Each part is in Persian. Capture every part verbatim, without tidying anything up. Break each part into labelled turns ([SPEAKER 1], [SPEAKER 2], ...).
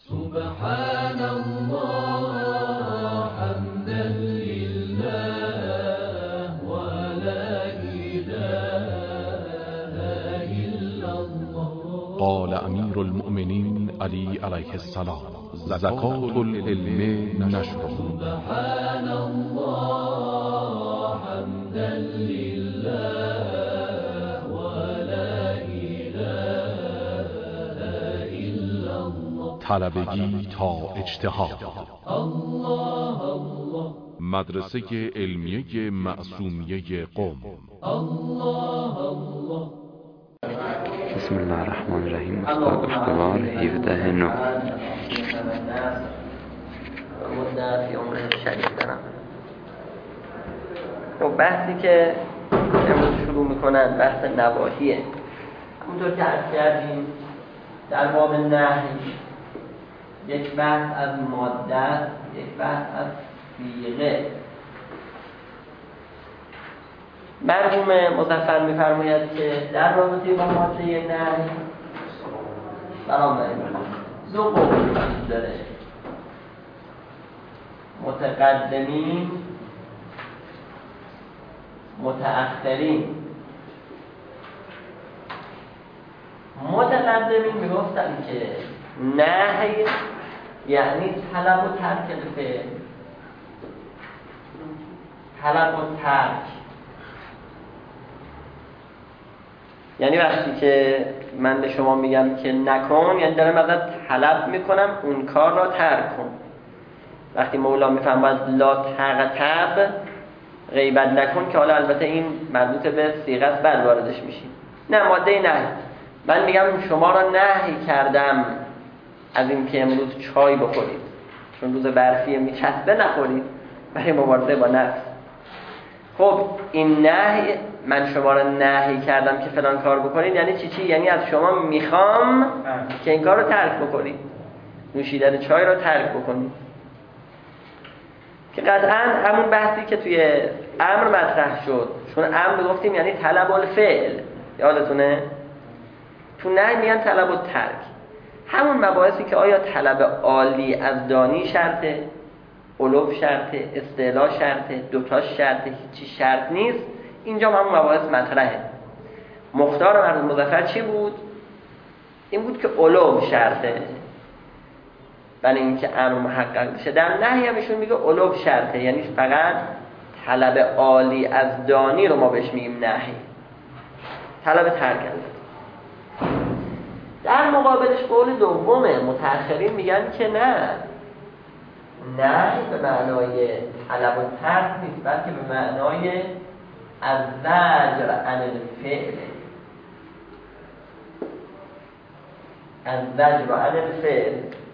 [SPEAKER 1] سبحان الله حمدا لله ولا إله إلا الله.
[SPEAKER 2] قال امیر المؤمنین علی علیه السلام: زکات العلم نشره.
[SPEAKER 1] سبحان الله حمدا لله ولا إله إلا الله.
[SPEAKER 2] طلبگی تا اجتهاد.
[SPEAKER 1] الله الله.
[SPEAKER 2] مدرسه علمیه معصومیه قم.
[SPEAKER 1] الله الله.
[SPEAKER 3] بسم الله الرحمن الرحیم. گفتگار هفده نو.
[SPEAKER 4] مدت فی عمره شریف دارم. خب بحثی که امروز شروع میکنن بحث نواهیه. همونطور که عرض کردیم در باب نهی یک بحث از ماده، یک بحث از صیغه. مرحوم مظفر میفرماید که در رابطه با ماده نهی بنابراین دو قول وجود داره: متقدمین، متأخرین. متقدمین میگفتن که نهی یعنی طلب و ترک فعل، طلب و ترک. یعنی وقتی که من به شما میگم که نکن، یعنی دارم ازت طلب میکنم اون کار را ترک کن. وقتی مولا میفرماید لا تغتب، غیبت نکن، که حالا البته این مربوط به صیغه است، بعد واردش میشیم. نه، ماده نهی. من میگم شما را نهی کردم از این که امروز چای بخورید، چون روز برفی میچسبه نخورید برای مبارزه با نفس. خب این نهی، من شما را نهی کردم که فلان کار بکنید، یعنی چی چی؟ یعنی از شما میخوام که این کار رو ترک بکنید، نوشیدن چای رو ترک بکنید. که قطعا همون بحثی که توی امر مطرح شد، چون امر گفتیم یعنی طلب الفعل، یادتونه؟ تو نهی میگن طلب الترک. همون مباحثی که آیا طلب عالی از دانی شرطه، علو شرطه، استعلا شرطه، دوتاش شرطه، هیچی شرط نیست، اینجا همون مباحث مطرحه. مختار مرحوم مظفر چی بود؟ این بود که علو شرطه، برای اینکه امر محقق بشه. در نهی هم ایشون میگه علو شرطه، یعنی فقط طلب عالی از دانی رو ما بهش میگیم نهی، طلب ترک. در مقابلش قول دومه، متأخرین میگن که نه، نهی به معنای طلب و ترک نیست، بلکه به معنای از زجر عن الفعل، از زجر عن الفعل.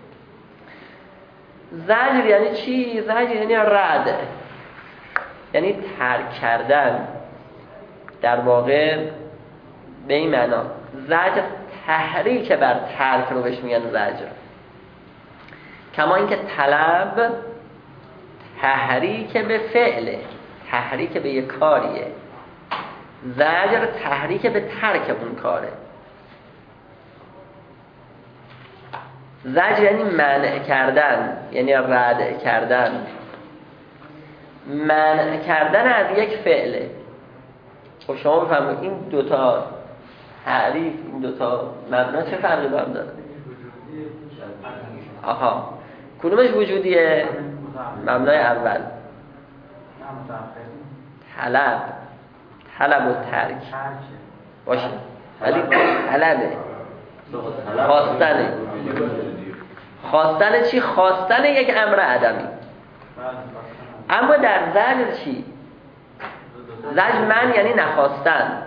[SPEAKER 4] زجر یعنی چی؟ زجر یعنی رد، یعنی ترک کردن. در واقع به این معنا زجر تحریک بر ترک رو بهش میگن زجر. کما اینکه طلب تحریک به فعله، تحریک به یک کاریه، زجر تحریک به ترک اون کاره. زجر یعنی منع کردن، یعنی رد کردن، منع کردن از یک فعله. خب شما بفرمایید این دوتا تعریف، این دوتا مبنا چه فرقی با هم داره؟ آها، کدومش وجودیه؟ مبنای اول طلب، طلب و ترک باشه، ولی طلبه، خواستنه. خواستن چی؟ خواستن یک امر عدمی. اما در زجر چی؟ زجر من یعنی نخواستن.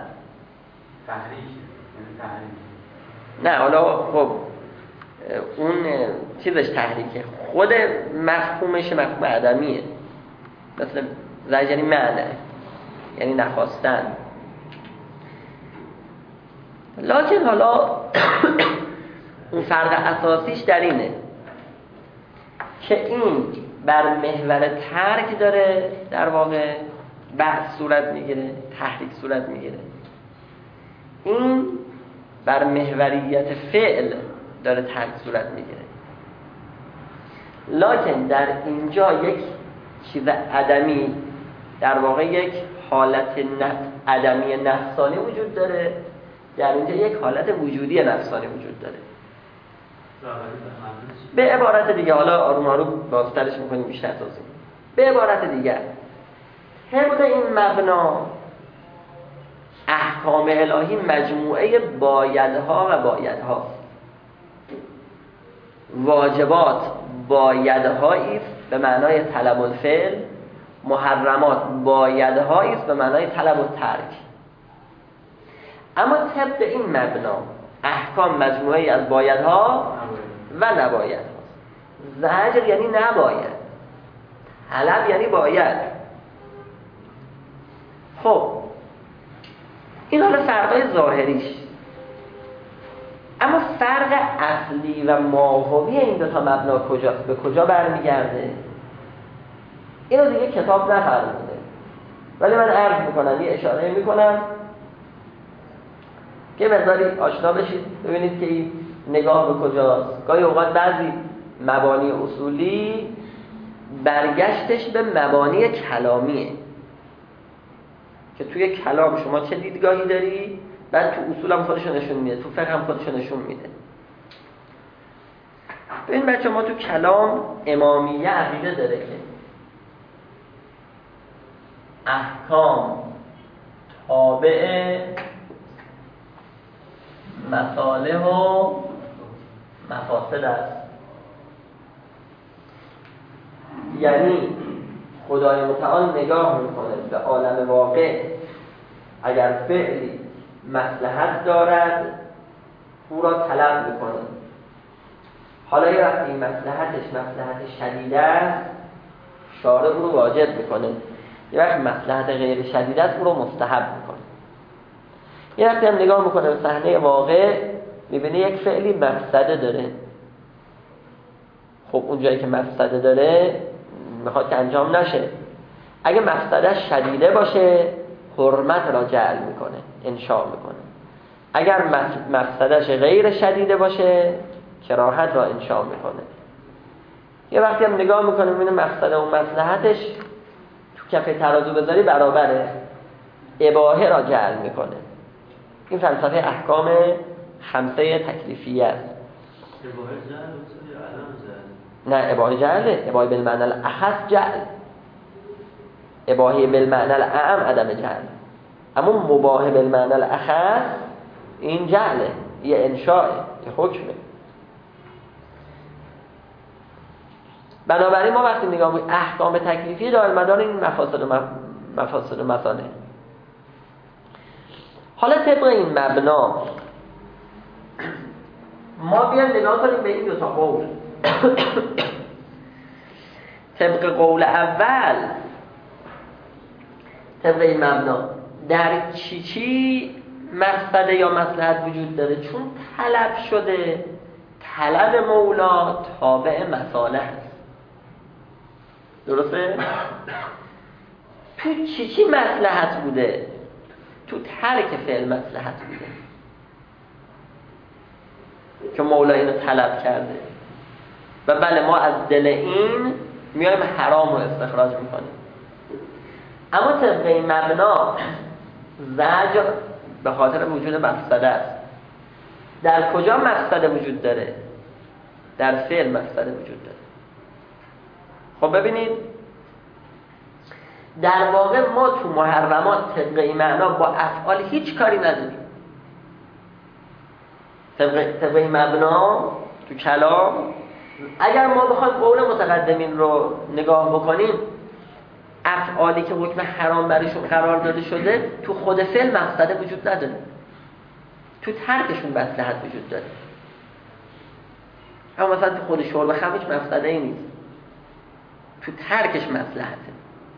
[SPEAKER 4] نه حالا خب اون چیزش تحریکه، خود مفهومش مفهوم عدمیه. مثل زجر یعنی معنی، یعنی نخواستن. لکن حالا اون فرق اساسیش در اینه که این بر محور ترک داره در واقع بحث صورت میگیره، تحریک صورت میگیره. این بر محوریت فعل داره ترک صورت میگیره. لکن در اینجا یک چیز عدمی، در واقع یک حالت نف... عدمی نفسانی وجود داره، در اینجا یک حالت وجودی نفسانی وجود داره. به عبارت دیگه، حالا آروم آروم بازترش میکنیم بیشتر توضیح. به عبارت دیگه طبق این مبنا احکام الهی مجموعه بایدها و بایدها، واجبات بایدهایی است به معنای طلب الفعل، محرمات بایدهایی است به معنای طلب الترک. اما طبق این مبنا احکام مجموعه از بایدها و نبایدها. زجر یعنی نباید، طلب یعنی باید. خب این حالا فرقای ظاهریش. اما فرق اصلی و ماهوی این دو تا مبنا کجاست؟ به کجا برمیگرده؟ اینو دیگه کتاب نفرموده، ولی من عرض میکنم، یه اشاره میکنم که مقداری آشنا بشید، ببینید که این نگاه به کجاست. گاهی اوقات بعضی مبانی اصولی برگشتش به مبانی کلامیه که توی کلام شما چه دیدگاهی داری، بعد تو اصول هم خودشو نشون میده، تو فقه هم خودشو نشون میده. ببین بچه، ما تو کلام امامیه عقیده داره که احکام تابع مصالح و مفاسد است. یعنی خدای متعال نگاه میکنه به عالم واقع، اگر فعلی مصلحت دارد او را طلب میکنه. حالا یه وقتی این مصلحتش مصلحت شدید است، شارع او رو واجب میکنه. یه وقتی مصلحت غیر شدید است، او رو مستحب میکنه. یه وقتی هم نگاه میکنه به صحنه واقع، میبینه یک فعلی مفسده داره. خب اون جایی که مفسده داره میخواد که انجام نشه. اگه مفسده شدیده باشه، حرمت را جعل میکنه، انشاء میکنه. اگر مفسدش غیر شدیده باشه، کراهت را انشاء میکنه. یه وقتی هم نگاه میکنه میبینه مفسده و مصلحتش تو کفه ترازو بذاری برابره، اباحه را جعل میکنه. این فلسفه احکام خمسه تکلیفیه است.
[SPEAKER 5] اباحه جعل یا علم جعل؟
[SPEAKER 4] نه، اباحه جعله. اباحه بالمعنی الاخص جعل، اباحه بالمعنی الاعم عدم جعل. اما مباح بالمعنی الاخص این جعله، یه انشاء، یه حکمه. بنابراین ما وقتی نگاه می‌کنیم احکام تکلیفی داره مدار این مفاسد و مفاسد و مصالح. حالا طبق این مبنا ما بیایم نگاه کنیم به این دو تا قول. طبق قول اول، طبق این مبنا در چی چی مقصد یا مصلحت وجود داره؟ چون طلب شده، طلب مولا تابع مصالح است. درسته؟ تو چی چی مصلحت بوده؟ تو ترک فعل مصلحت بوده که مولا اینو طلب کرده. و بله، ما از دل این میایم حرام رو استخراج میکنیم. اما طبق این مبنا زجر به خاطر وجود مفسده است. در کجا مفسده وجود داره؟ در فعل مفسده وجود داره. خب ببینید، در واقع ما تو محرمات طبق این معنا با افعال هیچ کاری نداریم. طبق, طبق این مبنا تو کلام اگر ما بخوایم قول متقدمین رو نگاه بکنیم، افعالی که حکم حرام برایشون قرار داده شده تو خود فعل مقصده وجود نداره، تو ترکشون مصلحت وجود داره. اما مثلا تو خود شرب خمر هیچ مفسده ای نیست، تو ترکش مصلحته.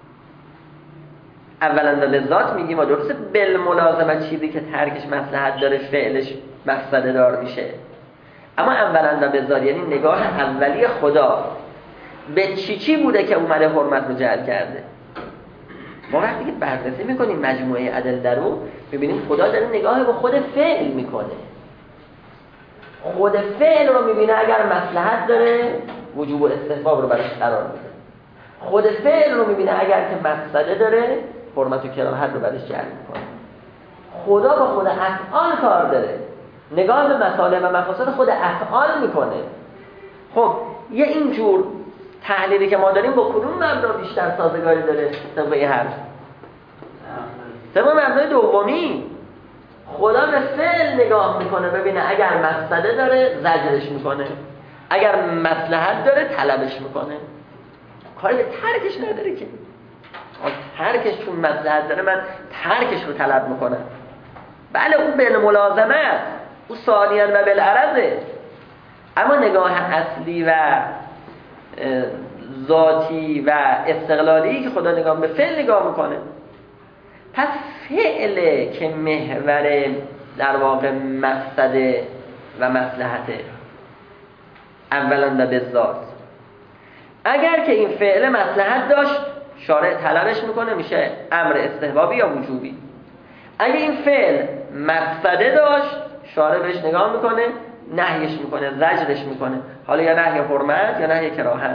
[SPEAKER 4] اولا به ذات میگیم ما درسته بالملازمه چیزی که ترکش مصلحت داره فعلش مفسده دار میشه، اما اولا به ذات یعنی نگاه اولی خدا به چی چی بوده که اومده حرمت رو جعل کرده. ما وقتی که بررسی میکنیم مجموعه ادله رو میبینیم خدا داره نگاه به خود فعل میکنه. خود فعل رو میبینه اگر مصلحت داره وجوب و استحباب رو براش قرار میده. خود فعل رو میبینه اگر که مقصده داره حرمت و کراهت رو براش جلب میکنه. خدا با خود افعال کار داره، نگاه به مصالح و مفاسد خود افعال میکنه. خب یه اینجور تحلیلی که ما داریم با کدوم مبنا بیشتر سازگاری داره؟ طبق این حرف طبق مبنای دومی. خدا به فعل نگاه میکنه ببینه اگر مقصده داره زجرش میکنه، اگر مصلحت داره طلبش میکنه. کاری به ترکش نداره که ترکش چون مصلحت داره من ترکش رو طلب میکنم. بله اون بالملازمت، اون ثانیاً و بالعرضه، اما نگاه اصلی و ذاتی و استقلالی که خدا نگاه به فعل نگاه میکنه. پس فعله که محور در واقع مقصده و مصلحته اولا و بالذات. اگر که این فعل مصلحت داشت شارع طلبش میکنه، میشه امر استحبابی یا وجوبی. اگه این فعل مقصده داشت شارع بهش نگاه میکنه، نهیش میکنه، زجرش میکنه، حالا یا نهی حرمت یا نهی کراهت.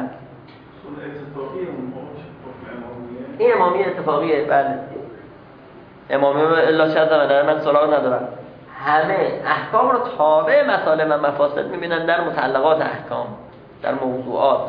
[SPEAKER 4] این امامی اتفاقیه. بله امامی الا چه زمانه من سراغ ندارم، همه احکام رو تابع مصالح و مفاسد میبینن در متعلقات احکام، در موضوعات.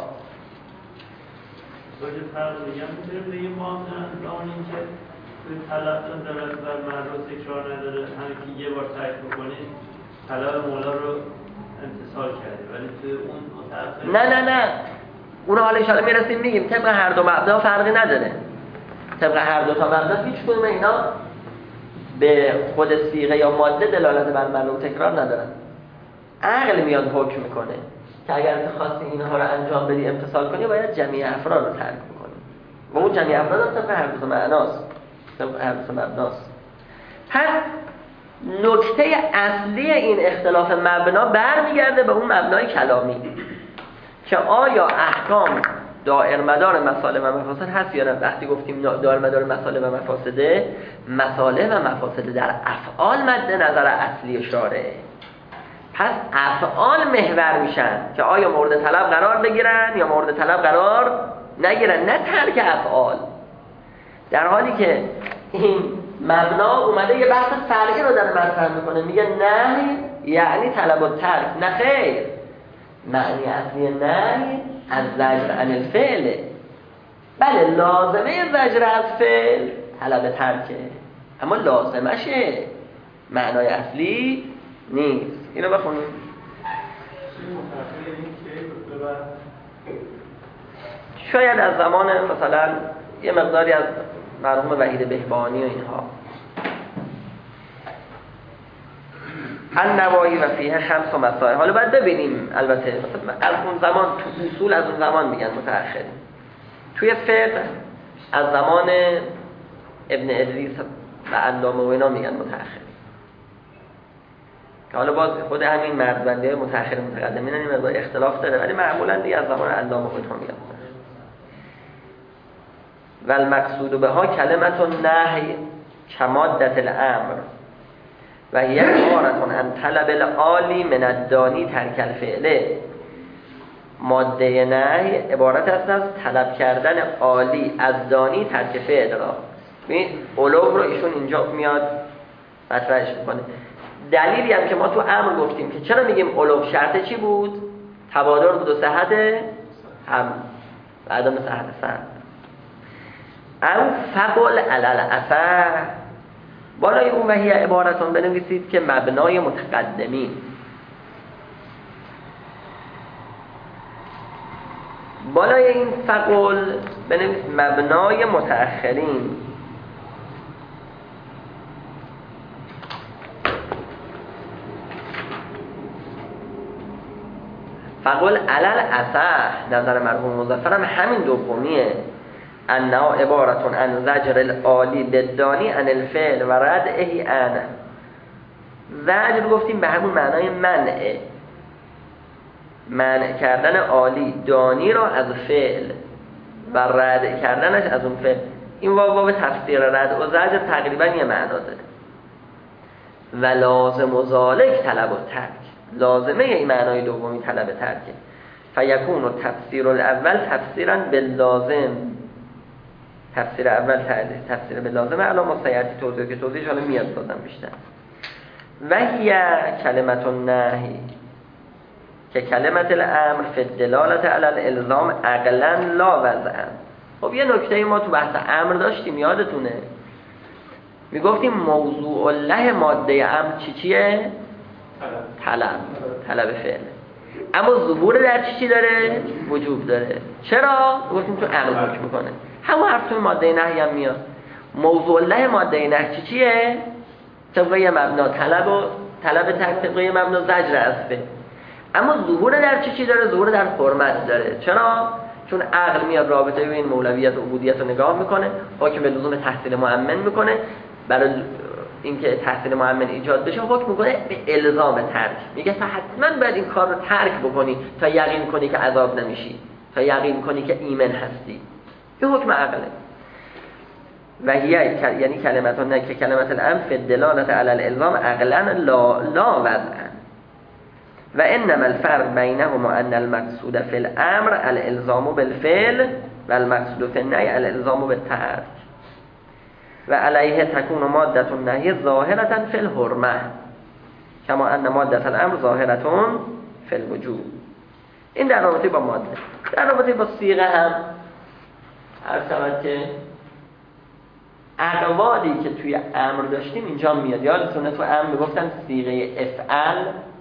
[SPEAKER 5] باید فرق دیگه هم میتونیم بگیم با هم دارن این که توی طلب دارد و مرد تکرار نداره، همین که یه بار ترک بکنید طلب مولا رو امتصال کرده، ولی توی اون طرف
[SPEAKER 4] نه نه نه اون حالا انشاءالله میرسیم میگیم. طبق هر دو مبدا فرقی نداره، طبق هر دو تا مبدا هیچ کدوم اینا به خود صیغه یا ماده دلالت بر معنی و تکرار ندارن. عقل میاد حکم میکنه که اگر تو خواستی اینها رو انجام بدی امتثال کنی باید جمعی افراد رو ترک کنی و اون جمعی افراد هم طبق هر دو تا معناست، طبق هر دو تا مبناست. پس نکته اصلی این اختلاف مبنا برمیگرده به اون مبنای کلامی که آیا احکام دائر مدار مصالح و مفاسد هست یا نه. وقتی گفتیم دائر مدار مصالح و مفاسده، مصالح و مفاسد در افعال مد نظر اصلی شارع. پس افعال محور میشن که آیا مورد طلب قرار بگیرن یا مورد طلب قرار نگیرن، نه ترک افعال. در حالی که این مبنا اومده یه بحث فرعی رو داره مطرح میکنه، میگه نه یعنی طلب و ترک. نه خیر، معنی اصلی نه از زجر عن الفعل. بله لازمه زجر از فعل طلب ترکه، اما لازمشه، معنای اصلی نیست. اینو بخونیم. شاید از زمان مثلا یه مقداری از مرحوم وحید بهبانی و اینها النوایی و فیه خمس و مسائل. حالا باید ببینیم البته از اون زمان تو اصول از اون زمان میگن متأخر، توی فقه از زمان ابن ادریس و علامه و اینا میگن متأخر، که حالا باز خود همین مرزبندی های متأخر متقدمین این مقدار اختلاف داره، ولی معمولا دیگه از زمان علامه و اینا میگن. و المقصود به ها کلمت النهی کمادت الامر و یک عبارتون ان طلب العالی من الدانی ترک الفعله. ماده نهی عبارت است از طلب کردن عالی از دانی ترک فعل را. ببین علو رو ایشون اینجا میاد مطرحش میکنه. دلیلی هم که ما تو امر گفتیم که چرا میگیم علو، شرط چی بود؟ تبادر بود و صحت هم و عدم صحت سند. ام فقل علل اثر، بالای اون وحی عبارتون بنویسید که مبنای متقدمین، بالای این فقل بنویسید مبنای متأخرین. فقل علل اصح، نظر مرحوم مظفر هم همین دومیه، انه عبارتون عن زجر العالی للدانی عن الفعل و ردعه عن. زجر گفتیم به همون معنای منعه، منع کردن عالی دانی را از فعل و رد کردنش از اون فعل. این واو واو تفسیر رد و زجر تقریبا یه معنا داره. و لازم و ذالک طلب و ترک، لازمه این معنای دومی طلب ترکه. فیکون و تفسیر الاول تفسیرا باللازم، تفسیر اول تفسیر باللازم علامه سیاتی توضیح که توضیحش حالا میاد دادم بیشتر. و هی کلمت النهی که کلمت الامر فی الدلالت علی الالزام عقلا لا وضعا. خب یه نکته ما تو بحث امر داشتیم یادتونه، میگفتیم موضوع الله ماده امر چی چیه؟ طلب، طلب فعل. اما ظهور در چی چی داره؟ وجوب داره. چرا؟ گفتیم تو عقل حکم میکنه. همون حرف تو ماده نهی هم میاد. موضوع الله ماده نهی چی چیه؟ طبقه مبنا طلب و طلب تک طبقه مبنا زجر اسبه. اما ظهور در چی چی داره؟ ظهور در حرمت داره. چرا؟ چون عقل میاد رابطه بین مولویت و عبودیت رو نگاه میکنه، حکم به لزوم تحصیل مؤمن میکنه، برای اینکه تحصیل مؤمن ایجاد بشه حکم میکنه به الزام ترک. میگه حتما باید این کار رو ترک بکنی تا یقین کنی که عذاب نمیشی، تا یقین کنی که ایمن هستی. این حکم عقله. و هی یعنی کلمت نه که کلمت الامر فی الدلالت علی الالزام عقلا لا لا وضعا. و انما الفرق بینهما ان المقصود فی الامر الالزام بالفعل و المقصود فی النهی الالزام بالترک. و علیه تکون ماده النهی ظاهرة فی الحرمه کما ان ماده الامر ظاهرة فی الوجوب. این در رابطه با ماده. در رابطه با صیغه هم عرض شود که اقوالی که توی امر داشتیم اینجا میاد. یادتونه تو امر میگفتن صیغه افعل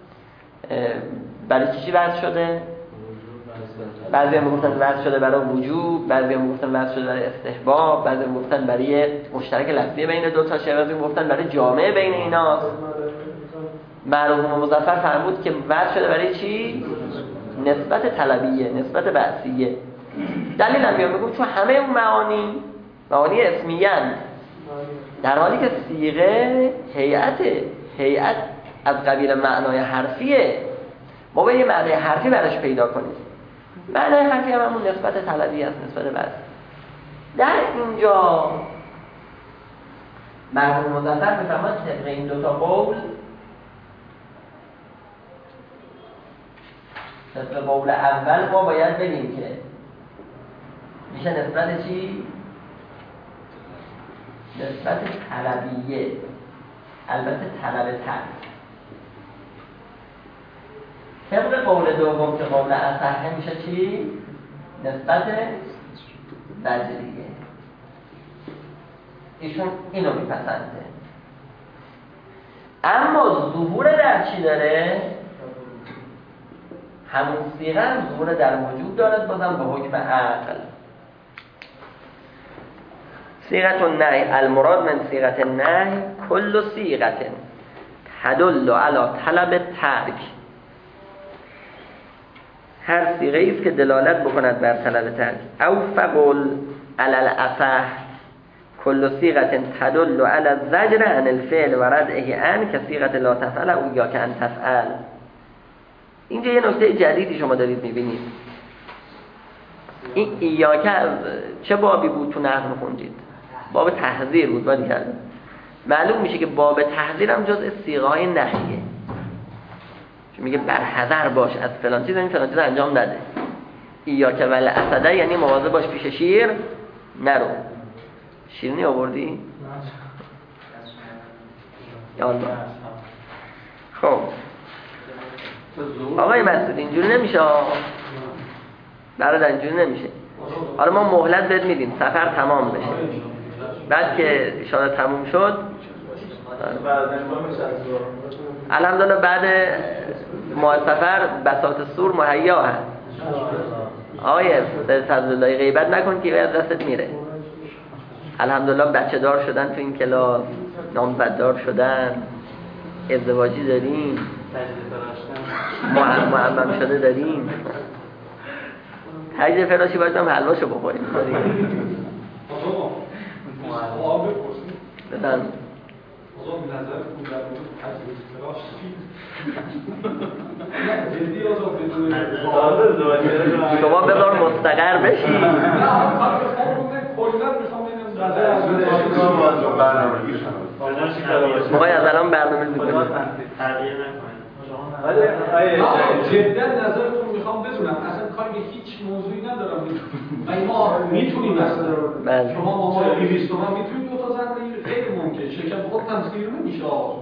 [SPEAKER 4] برای چی چی وضع شده؟ بعضی هم میگفتن وضع شده برای وجوب، بعضی هم میگفتن وضع شده برای استحباب، بعضی هم میگفتن برای مشترک لفظی بین دو تا شی، بعضی میگفتن برای جامع بین اینا. مرحوم مظفر فرمود که وضع شده برای چی؟ نسبت طلبیه، نسبت بعثیه. دلیل هم میاد میگم چون همه اون معانی معانی اسمیه هستند، در حالی که صیغه هیئته، هیئت از قبیل معنای حرفیه. ما باید یه معنای حرفی براش پیدا کنیم. معنای حرفی هم همون نسبت طلبی است، نسبت بعض. در اینجا مرحوم مظفر میفرماد طبق این دوتا قول، طبق قول اول ما باید بگیم که میشه نسبت چی؟ نسبت طلبیه، البته طلب ترک. طبق قول دوم که قول اصحه میشه چی؟ نسبت زجریه. ایشون اینو میپسنده. اما ظهور در چی داره؟ همون صیغه هم ظهور در وجود دارد، بازم به حکم عقل. صیغه النهی المراد من صیغه النهی کل صیغه تدل علی طلب ترک. هر صیغه ای است که دلالت بکند بر طلب ترک. او فقل علی الاصح کل صیغه تدل علی الزجر عن الفعل و ردعه عن كصیغه لا تفعل او یا که ان تفعل. اینجا یه نکته جدیدی شما دارید میبینید. این ایاکه چه بابی بود تو نحو خوندید؟ باب تحذیر بود. باید کرد معلوم میشه که باب تحذیر هم جزء صیغه های نهیه. چون میگه برحذر باش از فلان چیز، این فلان چیز انجام نده. ایاکه ول اسده یعنی مواظب باش پیش شیر نرو. شیرینی آوردی؟ یا الله. خب آقای مسعود اینجوری نمیشه. برادر اینجوری نمیشه. حالا ما مهلت بهت میدیم سفر تمام بشه، بعد که اشاره تموم شد الحمدلله بعد ماه سفر بساط سور مهیا هست. آقای فضلالله غیبت نکن که از دستت میره. الحمدلله بچه دار شدن تو این کلاس، نامزددار شدن، ازدواجی داریم، معمم شده داریم. حجز فراشی باید هم حلواشو بخوریم. بدن شما بذار مستقر بشی. موقعی از الان برنامه میکنید
[SPEAKER 6] جدا نظرتون میخوام بدونم اصلا هیچ موضوعی ندارم و ما میتونیم اصلا شما با ما دویست تومن میتونید دو تا زن بگیرید خیلی ممکنه شرکت خود تمثیل نمیشه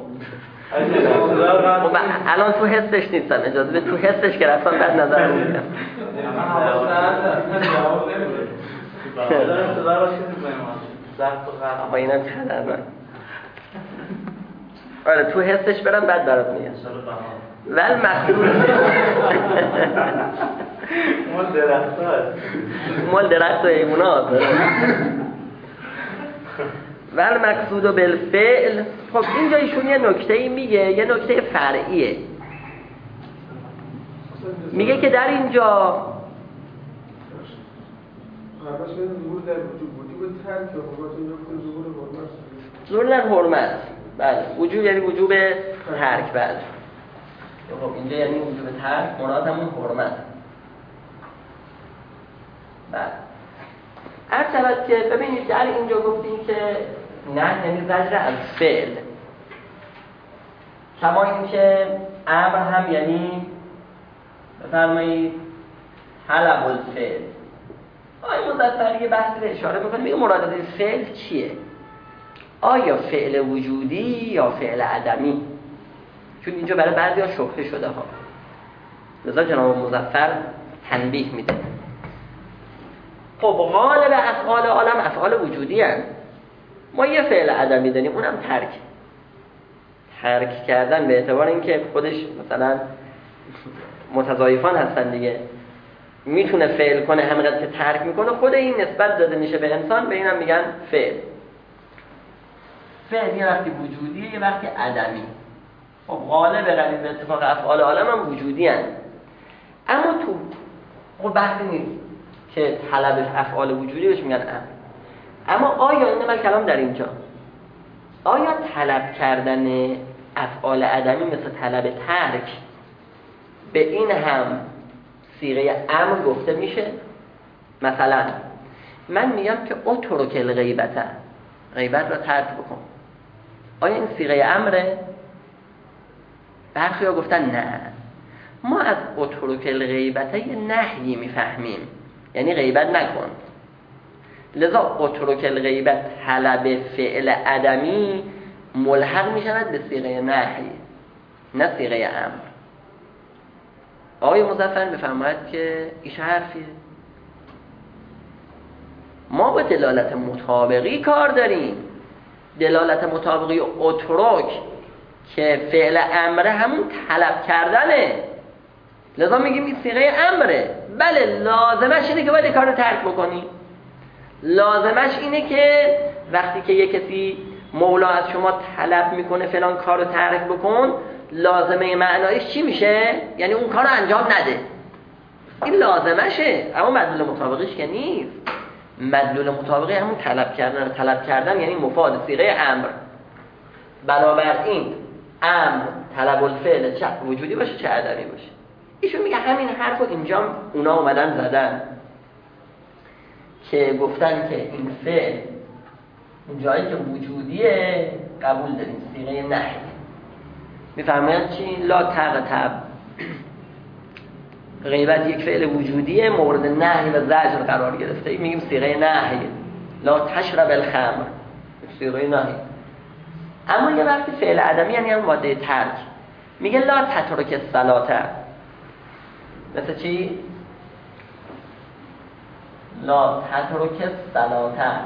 [SPEAKER 4] خب الان تو حسش نیستم اجازه به تو حسش که رفتم بعد نظر میدم آقا اینم چقدر من آره تو حسش برم بعد برات میگم ول مقصود
[SPEAKER 5] مال درخت هست
[SPEAKER 4] مال درخت و ایمونات ول مقصود و بالفعل. خب اینجا ایشون یه نکته‌ای میگه، یه نکته فرعیه، میگه که در اینجا ظهور در حرمت، بله وجوب یعنی وجوب ترک، بله خب اینجا یعنی وجوب ترک، مراد همون حرمت. بله هر شود که ببینید در اینجا گفتیم که نه یعنی زجر از فعل، کما این که امر هم یعنی بفرمایید طلب الفعل. آیا مزدفر یه بحثی به اشاره میکنه، میگه مراد از فعل چیه؟ آیا فعل وجودی یا فعل عدمی؟ چون اینجا برای بعضی ها شبهه شده ها، لذا جناب مظفر تنبیه میده. خب غالب افعال عالم افعال وجودی هست، ما یه فعل عدمی داریم اونم ترک. ترک کردن به اعتبار اینکه خودش مثلا متضایفان هستن دیگه، میتونه فعل کنه همینقدر که ترک میکنه، خود این نسبت داده میشه به انسان، به اینم میگن فعل. فعل یه وقتی وجودیه یه وقتی عدمی. خب غالب غریب به اتفاق افعال عالم هم وجودی هست، اما تو خب بحث نیست که طلب افعال وجودی بهش میگن امر. اما آیا این من کلام در اینجا، آیا طلب کردن افعال عدمی مثل طلب ترک به این هم صیغه امر گفته میشه؟ مثلا من میگم که اترک الغیبت، غیبت را ترک بکن، آیا این صیغه امره؟ برخی ها گفتن نه، ما از اترک الغیبت یه نهی میفهمیم، یعنی غیبت نکن، لذا اترک الغیبت طلب فعل عدمی ملحق میشود به صیغه نهی نه صیغه امر. آقای مظفر بفرماید که ایش حرفیه، ما با دلالت مطابقی کار داریم. دلالت مطابقی اترک که فعل امره همون طلب کردنه، لذا میگیم این صیغه امره. بله لازمش اینه که باید کار رو ترک بکنی، لازمش اینه که وقتی که یک کسی مولا از شما طلب میکنه فلان کار رو ترک بکن، لازمه معنایش چی میشه؟ یعنی اون کار رو انجام نده، این لازمشه، اما مدلول مطابقیش که نیست. مدلول مطابقی همون طلب کردن، طلب کردن یعنی مفاد صیغه امر. بنابراین امر طلب الفعل چه وجودی باشه چه عدمی باشه. ایشون میگه همین حرف رو اینجا اونا اومدن زدن که گفتن که این فعل جایی که وجودیه قبول داریم صیغه نهی. میفرماید چی؟ لا تغتب، غیبت یک فعل وجودیه مورد نهی و زجر قرار گرفته، میگیم صیغه نهی. لا تشرب الخمر صیغه نهی. اما یه وقتی فعل عدمی یعنی هم ماده ترک، میگه لا تترک الصلاة، مثل چی؟ لا تترک الصلاة.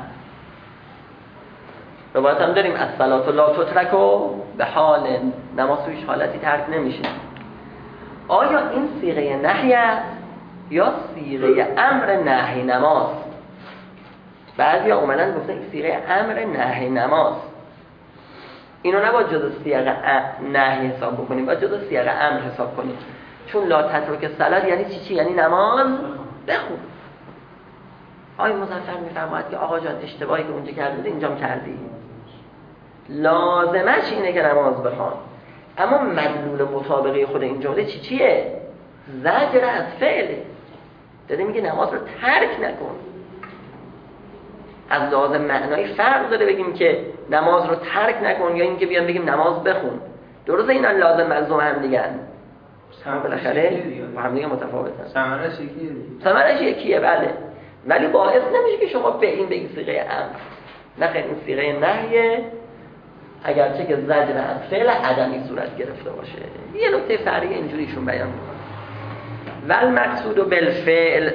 [SPEAKER 4] روایت هم داریم الصلاة لا تترک به حال، نماز تویش حالتی ترک نمیشه. آیا این صیغه نهی است یا صیغه امر نهی نماز؟ بعضی ها اومدن گفتن این صیغه امر نهی نماز، اینو نباید جز صیغه نهی حساب بکنیم، باید جز صیغه امر حساب کنیم، چون لا تترک الصلاة یعنی چی چی؟ یعنی نماز بخون. آقای مظفر میفرماید که آقا جان اشتباهی که اونجا کردی اینجام کردی، لازمش اینه که نماز بخوان، اما مدلول مطابقی خود این جمله چی چیه؟ زجر از فعله، داره میگه نماز رو ترک نکن. از لازم معنایی فرق داره بگیم که نماز رو ترک نکن یا اینکه بیان بگیم نماز بخون. درسته اینا لازم ملزوم هم دیگن، بالاخره با هم دیگه متفاوتن.
[SPEAKER 7] ثمرش یکیه دیگه.
[SPEAKER 4] ثمرش یکیه بله، ولی باعث نمیشه که شما به این بگید صيغه امر. نه خیلی این صيغه نهیه، اگرچه که زجر از فعل عدمی صورت گرفته باشه. یه نکته فرعی اینجوریشون بیان میکنه. والمقصود بالفعل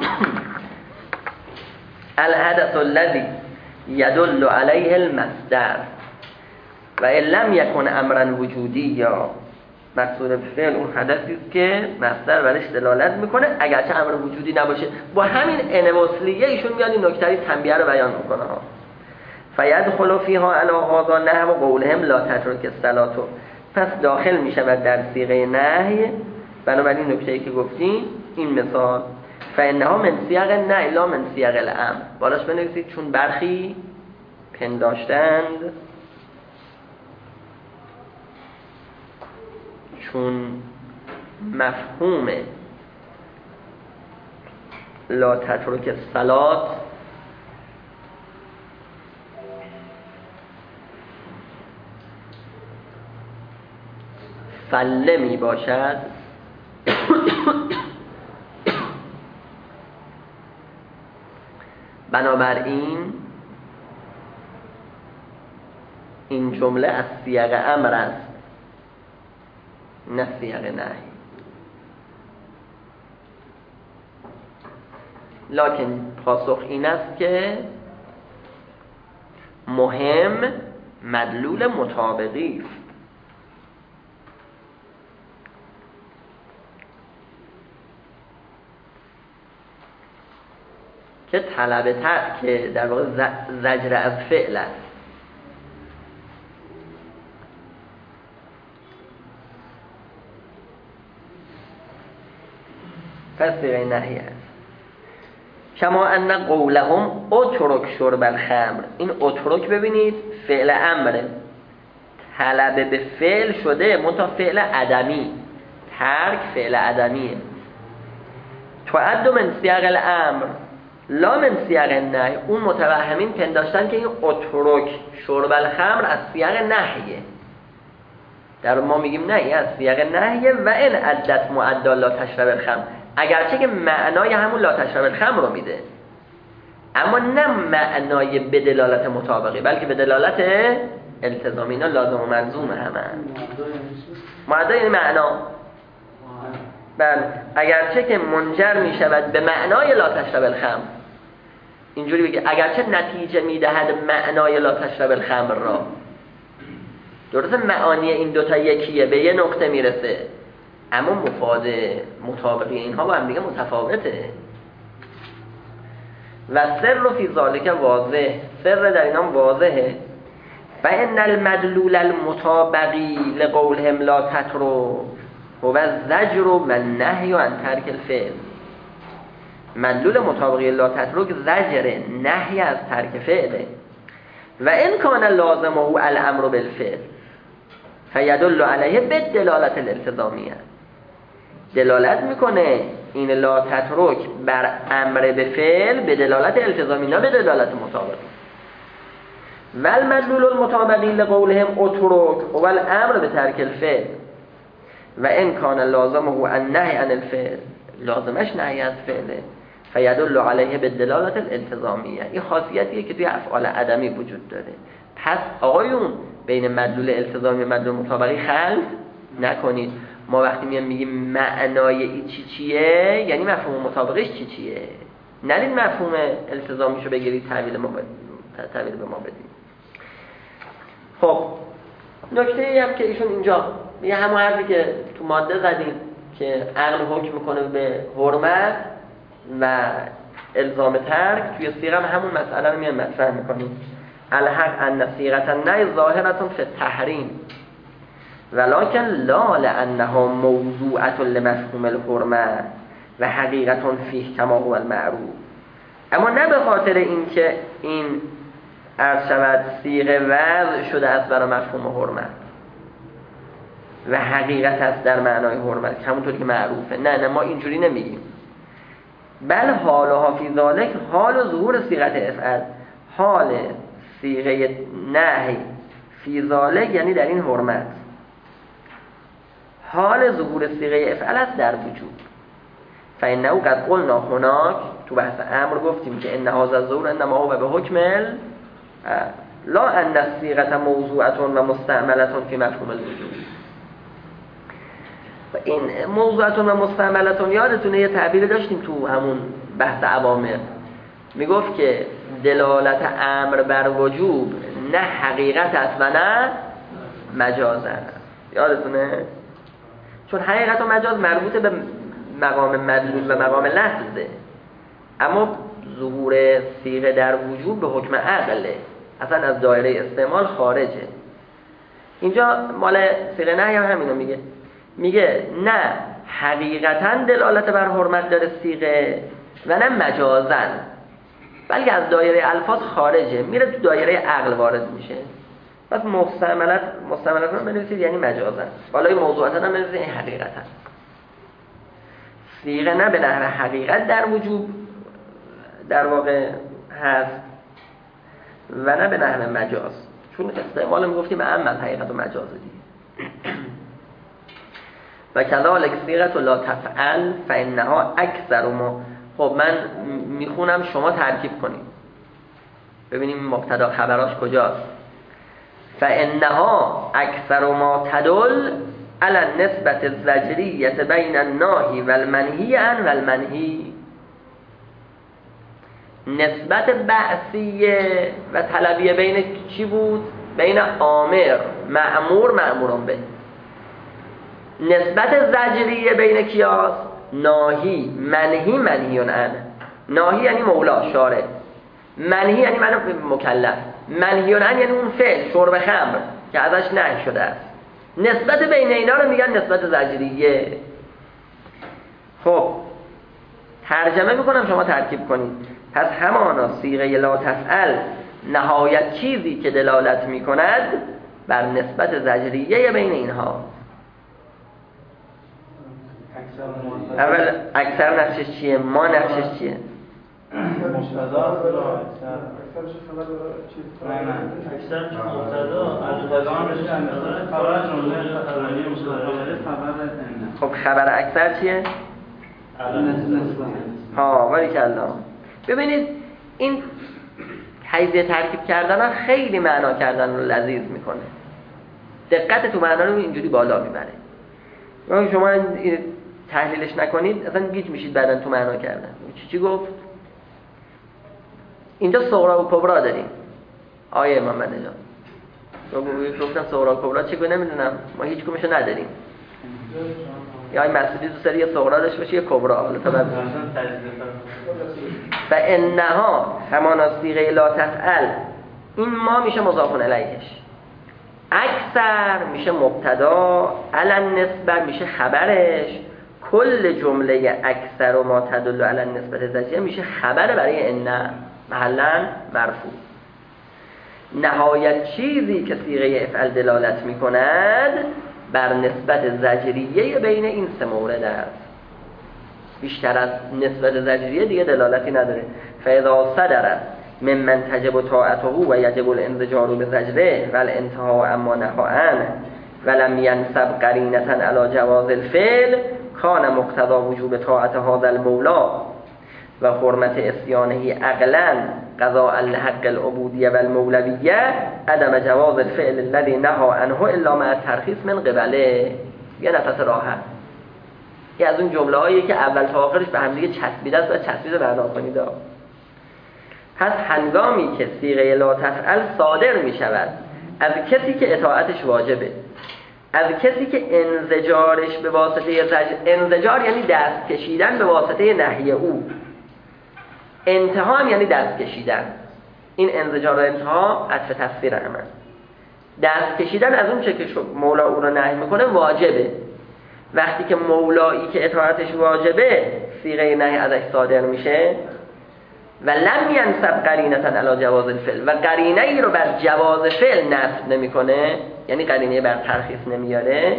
[SPEAKER 4] الحدث الذي يدل عليه المصدر و ان لم يكن امرا وجودی، یا مقصود بالفعل اون حدثی است که مصدر برش دلالت میکنه اگرچه امر وجودی نباشه. با همین ان وصلیه ایشون میاد این نکته تنبیه رو بیان میکنه ها. فیدخل فیها علی هذا نحو قولهم لا تترک الصلاة، پس داخل میشود در صیغه نهی بنابراین نکته‌ای که گفتیم این مثال. فانها من صیغ النهی لا من صیغ الامر. بالاش بنویسید چون برخی پنداشتند چون مفهوم لا تترک الصلاة فله می باشد بنابراین این جمله از سیاق امر است نه سیاق نهی. لکن پاسخ این است که مهم مدلول مطابقی است. که طلب تر که در واقع زجر از فعل است. پس صیغه نهی است. کما ان قولهم اترک شرب الخمر، این اترک ببینید فعل امره، طلب به فعل شده منتها فعل عدمی، ترک فعل عدمیه. تعد من صیغ الامر لا من صیغ النهی. اون متوهمین پنداشتن که این اترک شرب الخمر از صیغ نهیه، در ما میگیم نه این از صیغ نهیه. و این عدت معدا لا تشرب الخمر، اگرچه که معنای همون لا تشرب الخمر رو میده، اما نه معنای به دلالت مطابقی بلکه به دلالت التزامی. اینا لازم و ملزوم همه. معدا یعنی معنا. بله، اگرچه که منجر میشود به معنای لا تشرب الخمر، اینجوری بگه اگرچه نتیجه میدهد معنای لا تشرب الخمر را، درسته معانی این دوتا یکیه، به یه نقطه میرسه، اما مفاد مطابقی اینها با هم دیگه متفاوته. و سر فی ذالک واضح، سر در اینام واضحه. و ان المدلول المطابقی لقولهم لا تترو و الزجر و النهی عن ترک الفعل. مدلول مطابقی لا تترک زجر، نهی از ترک فعله. و ان کان لازمه الامر بالفعل فیدل علیه بالدلالت الالتزامیه، دلالت میکنه این لا تترک بر امر به فعل به دلالت التزامی نه به دلالت مطابقی. و المدلول المطابقی لقولهم اترک و الامر به ترک الفعل و ان کان لازمه النهی عن الفعل، لازمش نهی از فعله، فیدل علیه بالدلالت الالتزامیه. این خاصیتیه که توی افعال عدمی وجود داره. پس آقایون بین مدلول التزامی و مدلول مطابقی خلط نکنید. ما وقتی میام میگیم معنای این چی چیه، یعنی مفهوم مطابقش چی چیه، نرید مفهوم التزامیشو بگیرید تحویل ما تحویل به ما بدید. خب نکته ای هم که ایشون اینجا یه همون حرفی که تو ماده زدیم که عقل حکم میکنه به حرمت و الزام ترک، توی صیغه همون مسئله رو میام مطرح میکنیم. الحق ان صیغه النهی ظاهرة فی التحریم ولکن لا لانها موضوعة لمفهوم الحرمه و حقیقت فیه کما هو المعروف. اما نه به خاطر اینکه این عرض شود صیغه وضع شده است برای مفهوم حرمت و حقیقت است در معنای حرمت همونطوری که معروفه. نه نه ما اینجوری نمیگیم. بل حالها فی ذالک، حال ظهور صیغه افعل، حال صیغه نهی فی ذالک یعنی در این حرمت، حال ظهور صیغه افعل است در وجوب. فانه قد قلنا هناک، تو بحث امر گفتیم که ان هذا الظهور انما هو به حکم لا ان الصيغه موضوعه و مستعمله فی مفهوم الوجوب. و این موضوعه و مستعمله یادتونه یه تعبیر داشتیم تو همون بحث اوامر، میگفت که دلالت امر بر وجوب نه حقیقت است و نه مجاز است. یادتونه؟ چون حقیقت و مجاز مربوط به مقام مدلول و مقام لفظه، اما ظهور صیغه در وجوب به حکم عقله، اصلا از دایره استعمال خارجه. اینجا مال صیغه نهی هم همینو میگه، میگه نه حقیقتا دلالت بر حرمت داره صیغه و نه مجازن، بلکه از دایره الفاظ خارجه، میره تو دایره عقل وارد میشه. پس مستعملت مستعملت رو بنویسید یعنی مجازن، بالای موضوعاتن هم بنویسید یعنی حقیقتا. صیغه نه به نحو حقیقت در وجوب در واقع هست و نه به نحو مجاز، چون استعمال میگفتیم اما حقیقت و مجاز دیگه. و کذالک صیغه لا تفعل فانها اکثر ما. خب من میخونم شما ترکیب کنید ببینیم مبتدا خبراش کجاست. فانها اکثر ما تدل علی النسبة الزجریة بین الناهی و المنهی عن و المنهی. نسبت بعثیه و طلبیه بین چی بود؟ بین آمر مأمور مأموران به. نسبت زجریه بین کیاس؟ ناهی منهی منهیون عن. ناهی یعنی مولا شارع، منهی یعنی من مکلف، منهیون عن یعنی اون فعل شرب خمر که ازش نهی شده است. نسبت بین اینا رو میگن نسبت زجریه. خب ترجمه میکنم شما ترکیب کنید. پس همانا صیغه لا تفعل نهایت چیزی که دلالت میکند بر نسبت زجریه بین اینها. اول اکثر نفسش چیه؟ ما نفسش چیه؟
[SPEAKER 5] مبتدا اکثرش خبر چیز اکثر مبتدا مبتدا خبر جمله خبری مصدر خبر.
[SPEAKER 4] خب خبر اکثر چیه؟ ها باریکالله. ببینید این حیزه ترکیب کردن ها خیلی معنا کردن رو لذیذ میکنه، دقت تو معنا رو اینجوری بالا میبره. اگه شما تحلیلش نکنید اصلا گیج میشید بعدن تو معنا کردن. چی چی گفت؟ اینجا صغرا و کبرا داریم. آیه محمد نجات رو گفتم صغرا و کبرا چی گفت نمیدونم، ما هیچ کمشو نداریم. یا این مسئولی دوست داری یه صغرا داشته باشه یه کبرا. حالا تا بعد و انها همانا صیغه لا تفعل، این ما میشه مضاف الیهش، اکثر میشه مبتدا، علن نسبت میشه خبرش، کل جمله اکثر و ما تدل علن نسبت زجریه میشه خبر برای ان محلا مرفوع. نهایت چیزی که صیغه افعل دلالت میکند بر نسبت زجریه بین این سه مورد است. بیشتر از نسبت زجریه دیگه دلالتی نداره. فاذا صدر ممن تجب طاعته و یجب الانزجار بزجره و الانتهاء اما نهاء ولم ينسب قرینة علی جواز الفعل کان مقتضى وجوب طاعت هذا المولا و حرمت اسیانه عقلا قضاء لحق العبودیه و المولویه عدم جواز الفعل الذي نهى عنه الا مع الترخیص من قبله. یه نفس راحت. یه از اون جمله هایی که اول تا آخرش به هم دیگه چسبیده است و چسبیده بنا کنید. پس هنگامی که صیغه لا تفعل صادر می شود از کسی که اطاعتش واجبه، از کسی که انزجارش به واسطه زجر، انزجار یعنی دست کشیدن به واسطه نهی او، انتها یعنی دست کشیدن. این انزجار و انتها عطف تفسیر هم هست. دست کشیدن از اون چه که مولا او رو نهی میکنه واجبه. وقتی که مولایی که اطاعتش واجبه صیغه نهی ازش صادر میشه و لم ینسب قرینة علی جواز الفعل و قرینه ای رو بر جواز فعل نصب نمیکنه، یعنی قرینه بر ترخیص نمیاره،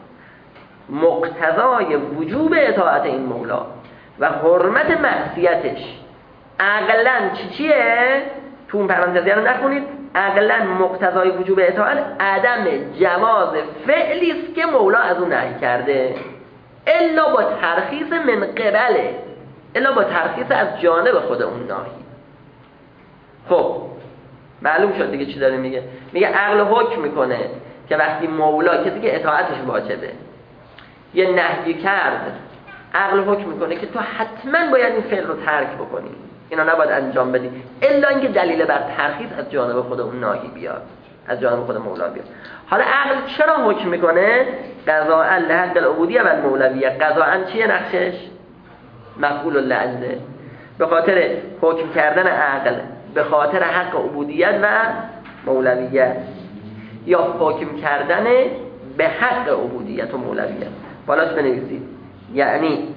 [SPEAKER 4] مقتضای وجوب اطاعت این مولا و حرمت معصیتش عقلاً چی چیه؟ تو اون پرانتزی رو نخونید، عقلا مقتضای وجوب اطاعت عدم جواز فعلی است که مولا از اون نهی کرده، الا با ترخیص من قبله، الا با ترخیص از جانب خود اون ناهی. خب معلوم شد دیگه چی داره میگه. میگه عقل حکم میکنه که وقتی مولا، کسی که اطاعتش واجبه، یه نهی کرد، عقل حکم میکنه که تو حتما باید این فعل رو ترک بکنی، اینا نباید انجام بدی، الا اینکه دلیل بر ترخیص از جانب خود اون ناهی بیاد، از جانب خود مولا بیاد. حالا عقل چرا حکم میکنه؟ قضاء لحق العبودیه و المولویه. قضاء چیه نقشش؟ مفعول لعله، به خاطر حکم کردن عقل به خاطر حق عبودیت و مولویت، یا حکم کردن به حق عبودیت و مولویت. بالاش بنویسید یعنی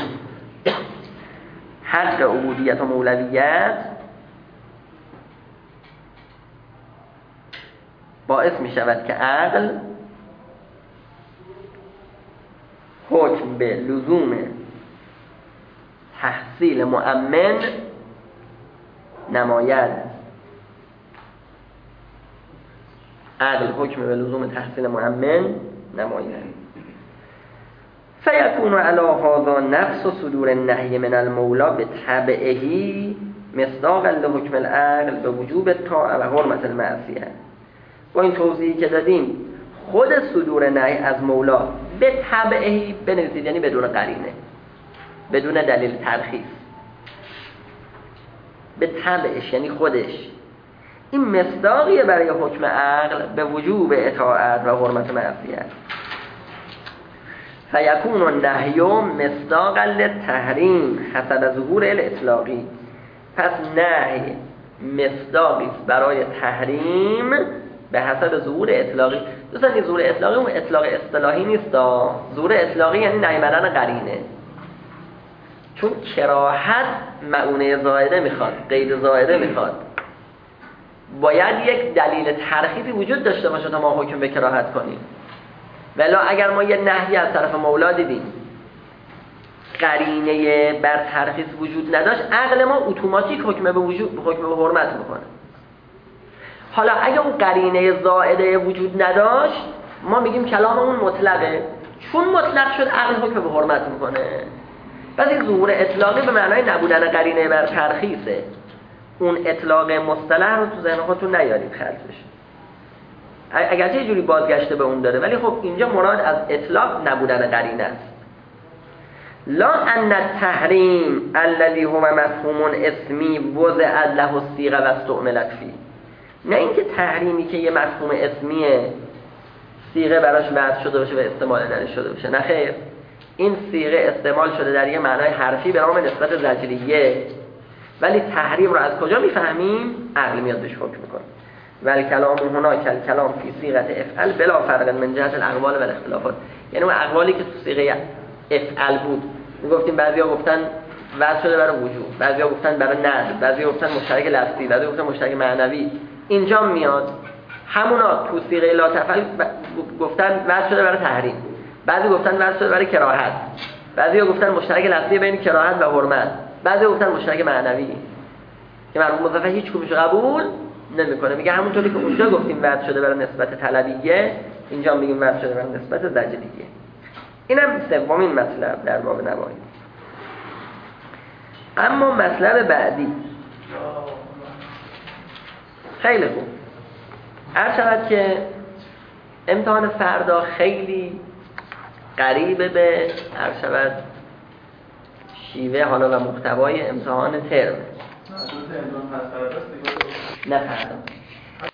[SPEAKER 4] حق عبودیت و مولویت باعث می شود که عقل حکم به لزوم تحصیل مؤمن نماید. عقل حکم به لزوم تحصیل مؤمن نماید. فیکون علی هذا نفس صدور النهی من المولا به تبعهی مصداقا لحکم العقل به وجوب الطاعه و حرمت المعصیه. با این توضیحی که دادیم خود صدور نهی از مولا به تبعهی بنویسید، یعنی بدون قرینه، بدون دلیل ترخیص، به تبعش یعنی خودش، این مصداقیه برای حکم عقل به وجوب اطاعت و حرمت معصیت. فیکون النهی مصداقا للتحریم حسب ظهور الاطلاقی. پس نهی مصداقی برای تحریم به حسب ظهور اطلاقی. دوستان این ظهور اطلاقی اون اطلاق اصطلاحی نیست. ظهور اطلاقی یعنی نهی بدن قرینه، چون کراهت معونه زائده میخواد، غیر زائده میخواد، باید یک دلیل ترخیصی وجود داشته باشه تا ما حکم به کراهت کنیم. ولی اگر ما یه نهی از طرف مولا دیدیم قرینه بر ترخیص وجود نداشت، عقل ما اتوماتیک حکم به وجود حکم به حرمت میکنه. حالا اگه اون قرینه زائده وجود نداشت، ما میگیم کلاممون مطلقه، چون مطلق شد عقل حکم به حرمت میکنه. پس این ظهور اطلاقی به معنای نبودن قرینه بر ترخیصه. اون اطلاق مصطلح رو تو ذهن خودتون نیارید خرج بشه، اگرچه یه جوری بازگشته به اون داره، ولی خب اینجا مراد از اطلاق نبودن قرینه است. لا ان التحریم الذي هو مفهوم اسمی وضع له الصيغه و استعملت فيه. نه اینکه تحریمی که یه مفهوم اسمیه صیغه براش وضع شده باشه و استعمال درش شده باشه، نه خیر، این صیغه استعمال شده در یه معنای حرفی به نام نسبت زجریه، ولی تحریم رو از کجا میفهمیم؟ عقل میاد بهش حکم میکنه. ولی کلام هنا کل کلام فی صیغه افعل بلا فرق من جهت الاقوال و الاختلافات. یعنی اون اقوالی که تو صیغه افعل بود، میگفتیم بعضیا گفتن وضع شده برای وجوب، بعضیا گفتن برای ندب، بعضیا گفتن مشترک لفظی، بعضیا گفتن مشترک معنوی، اینجا میاد همونا تو صیغه لا تفعل گفتن وضع شده برای تحریم، بعضی گفتن وضع شده برای کراهت، بعضیا گفتن مشترک لفظی بین کراهت و حرمت، بعضیا گفتن مشترک معنوی که مرحوم مصطفی هیچ کدومش قبول نمیکنه. میگه همونطوری که اونجا گفتیم وضع شده برای نسبت طلبیه، اینجا میگیم وضع شده برای نسبت زجریه. اینم سومین مطلب در باب نواهی. اما مطلب بعدی خیلی خوب، هر شود که امتحان فردا خیلی قریبه به هر شود شیوه حالا و محتوای امتحان ترم. نه فردا